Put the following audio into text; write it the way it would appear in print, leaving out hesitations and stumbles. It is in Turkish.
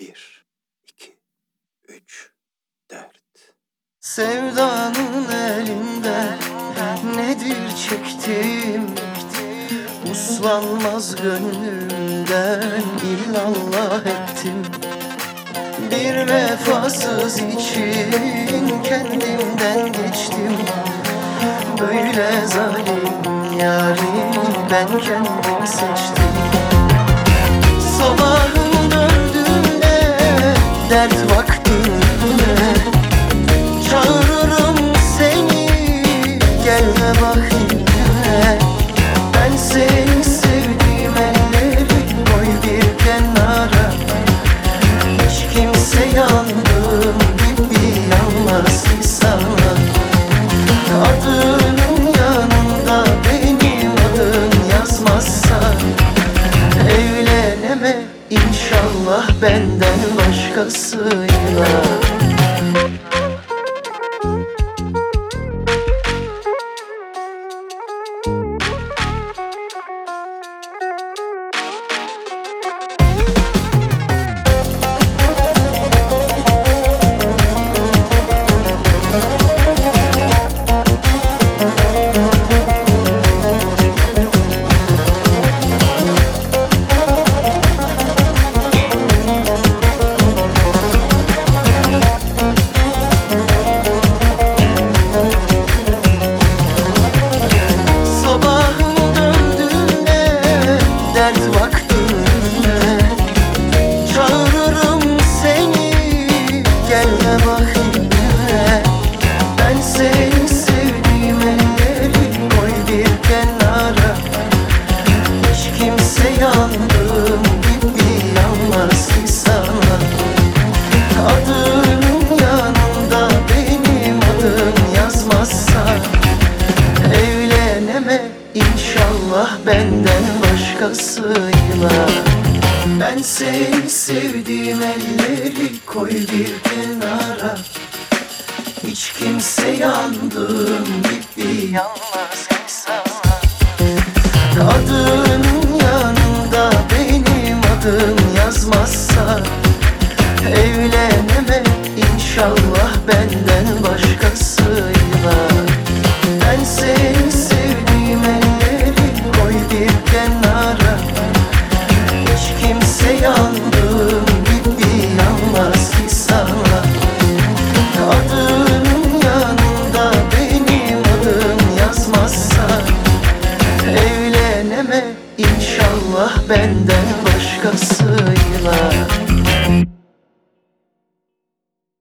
Bir, iki, üç, dört. Sevdanın elinden nedir çektim, uslanmaz gönlümden illallah ettim. Bir vefasız için kendimden geçtim. Böyle zalim yâri ben kendim seçtim. Sabahın döndüğünde, dert vaktinde çağırırım seni, gelme bak yine. Ben seni sevdiğim elleri koy bir kenara. Hiç kimse yandığım gibi yanmaz ki sana. Adının yanında benim adım yazmazsa evleneme inşallah benden başkasıyla. Çağırırım seni, gelme bak yine. Ben seni sevdiğim elleri koy bir kenara. Hiç kimse yandığım gibi yanmaz ki sana. Adının yanında benim adım yazmazsa evleneme inşallah benden başkasıyla. Ben seni sevdiğim elleri koy bir kenara. Hiç kimse yandığım gibi yanmaz ki sana. Adının yanında benim adım yazmazsa